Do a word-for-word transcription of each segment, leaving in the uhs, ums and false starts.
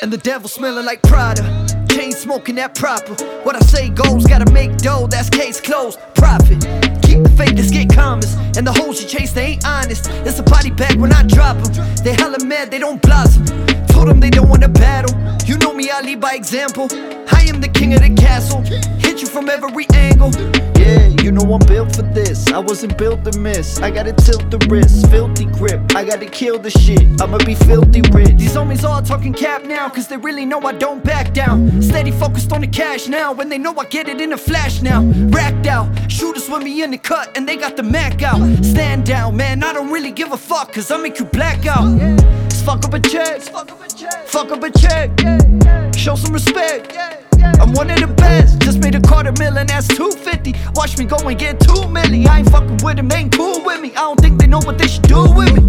And the devil smelling like Prada, chain smoking that proper. What I say goes, gotta make dough, that's case closed. Profit, keep the faith, let's get commas. And the hoes you chase, they ain't honest. It's a body bag when I drop them. They hella mad, they don't blossom. Told them they don't wanna battle. You know me, I lead by example. I am the king of the castle. Hit you from every angle. Yeah, you know I'm built for this. I wasn't built to miss. I gotta tilt the wrist, filthy grip. I gotta kill the shit, I'ma be filthy rich. These homies all talking cap now, cause they really know I don't back down. Steady focused on the cash now, when they know I get it in a flash now. Racked out, shooters with me in the cut, and they got the Mac out. Stand down, man, I don't really give a fuck, cause I make you black out. Fuck up a check, fuck up a check, show some respect. I'm one of the best, just made a quarter million, that's two fifty. Watch me go and get two milli. I ain't fucking with them, they ain't cool with me. I don't think they know what they should do with me.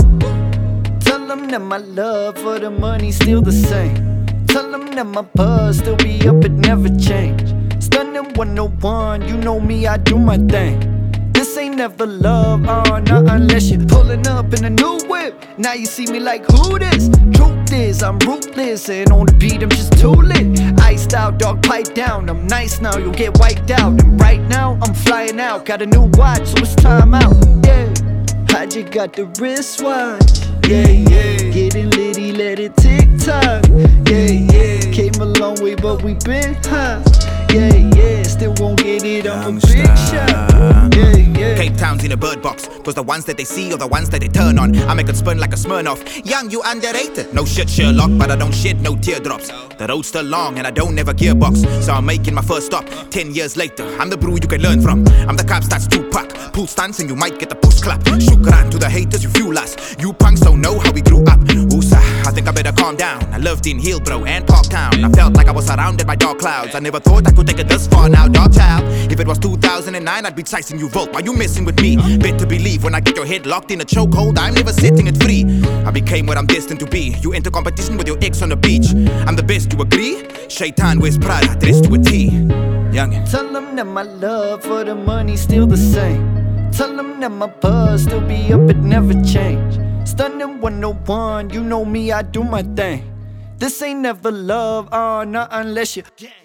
Tell them that my love for the money's still the same. Tell them that my buzz still be up, it never change. Stunning one oh one, you know me, I do my thing. This ain't never love, uh, not unless you're pulling up in a new whip. Now you see me like, who this? Truth is, I'm ruthless, and on the beat I'm just too lit. Iced out, dog, pipe down, I'm nice now, you'll get wiped out. And right now, I'm flying out, got a new watch, so it's time out, yeah. I just got the wristwatch, yeah, yeah. Getting litty, let it tick-tock, yeah, yeah. Came a long way, but we been high, yeah, yeah. Still won't get it, I'm a big shot, yeah, yeah. Cape Town's in a bird box, cause the ones that they see are the ones that they turn on. I make it spin like a Smirnoff. Young, you underrated. No shit, Sherlock, but I don't shed no teardrops. The road's still long and I don't never gearbox, so I'm making my first stop. Ten years later, I'm the brew you can learn from. I'm the cops that's Tupac. Pool stunts and you might get the push clap. Shukran to the haters, you fuel us. You punks don't know how we grew up. Oosa, I think I better calm down. I lived in Hillbrow and Parktown. I felt like I was surrounded by dark clouds. I never thought I could take it this far now, dark child. If it was two thousand nine, I'd be chasing you Volt. Why you messing with me? Better believe when I get your head locked in a chokehold, I'm never setting it free. I became what I'm destined to be. You enter competition with your ex on the beach. I'm the best, you agree? Shaitan wears Prada, dressed to a T. Youngin'. Tell them that my love for the money's still the same. Tell them that my buzz still be up, it never change. Stunning one oh one, you know me, I do my thing. This ain't never love, uh, not unless you